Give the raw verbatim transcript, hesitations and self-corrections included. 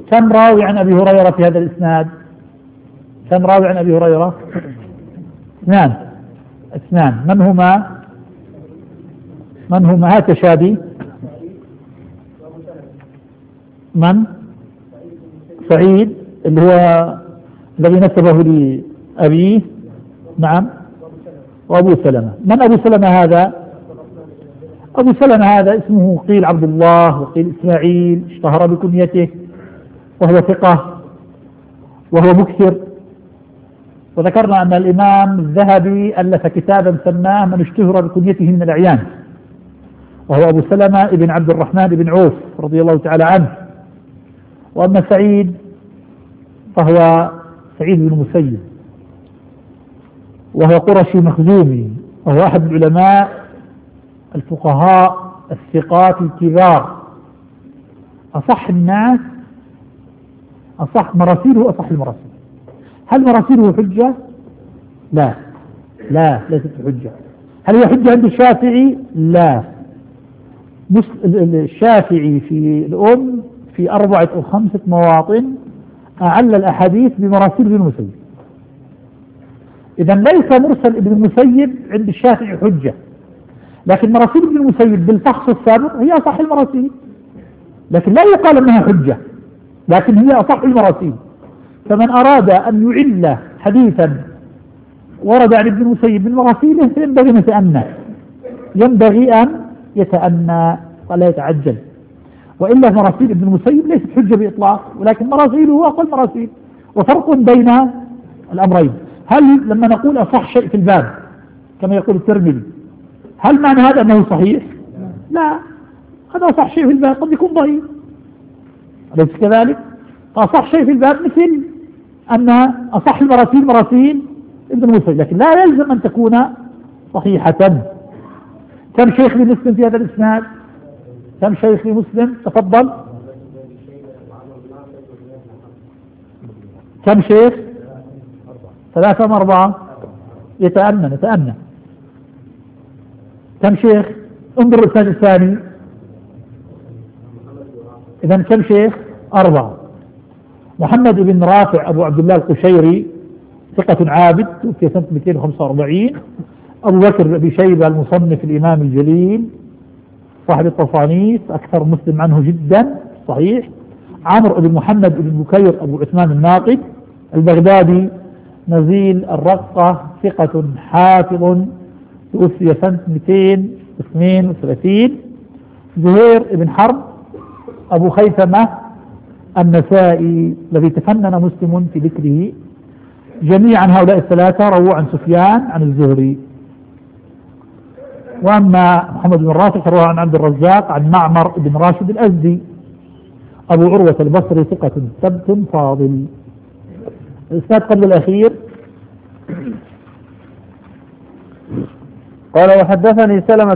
كم راوي عن أبي هريرة في هذا الإسناد؟ كم راوي عن أبي هريرة؟ اثنان اثنان من هما؟ من هما؟ هات شادي. من؟ سعيد اللي هو الذي نسبه لأبيه. نعم. وأبو سلمة. من أبو سلمة هذا؟ أبو سلمة هذا اسمه قيل عبد الله وقيل إسماعيل، اشتهر بكنيته وهو ثقة وهو مكثر. وذكرنا أن الإمام الذهبي ألف كتابا سماه من اشتهر بكنيته من الأعيان، وهو أبو سلمة ابن عبد الرحمن بن عوف رضي الله تعالى عنه. وأما سعيد فهو سعيد بن مسيب، وهو قرشي مخزومي، وهو أحد العلماء الفقهاء الثقات الكبار، أصح الناس، أصح مراسيله أصح المراسيل. هل مراسيله حجة؟ لا لا ليست حجة. هل هي حجة عند الشافعي؟ لا. الشافعي في الأم في أربعة أو خمسة مواطن أعل الأحاديث بمراسيل ابن المسيب. إذا ليس مرسل ابن المسيب عند الشافعي حجة، لكن مراسيل ابن المسيب بالفحص السابق هي أصح المراسيل، لكن لا يقال أنها حجة، لكن هي أصح المراسيل. فمن أراد أن يعل حديثا ورد عن ابن المسيب من مراسيله فينبغي أن يتأنى، ينبغي أن يتأنى ولا يتعجل، وإلا مراسيل ابن المسيب ليست حجة بإطلاق، ولكن مراسيله أقل مراسيل، وفرق بين الأمرين. هل لما نقول أصح شيء في الباب كما يقول الترمذي هل معنى هذا أنه صحيح؟ لا، هذا أصح شيء في الباب قد يكون ضعيف، أليس كذلك؟ أصح شيء في الباب مثل أن أصح المراسيل مراسيل ابن المسيب، لكن لا يلزم أن تكون صحيحة. كم شيخ لمسلم في هذا الإسناد؟ كم شيخ لمسلم؟ تفضل. كم شيخ؟ ثلاثة أم أربعة؟ يتأنى نتأنى. كم شيخ؟ انظر الإسناد الثاني. إذا كم شيخ؟ أربعة. محمد بن رافع أبو عبد الله القشيري ثقة عابد في سنة مئتين وخمسة وأربعين. أبو بكر بن أبي شيبة المصنف الإمام الجليل صاحب التصانيف أكثر مسلم عنه جدا صحيح. عمرو بن محمد بن بكير أبو عثمان الناقد البغدادي نزيل الرقة ثقة حافظ توفي سنة مئتين واثنين وثلاثين. زهير بن حرب أبو خيثمة النسائي الذي تفنن مسلم في ذكره. جميعا هؤلاء الثلاثة رووا عن سفيان عن الزهري. وأما محمد بن رافع فروى عن عبد الرزاق عن معمر بن راشد الأزدي. أبو عروة البصري ثقة ثبت فاضل. الإسناد قبل الأخير قال وحدثني سلمة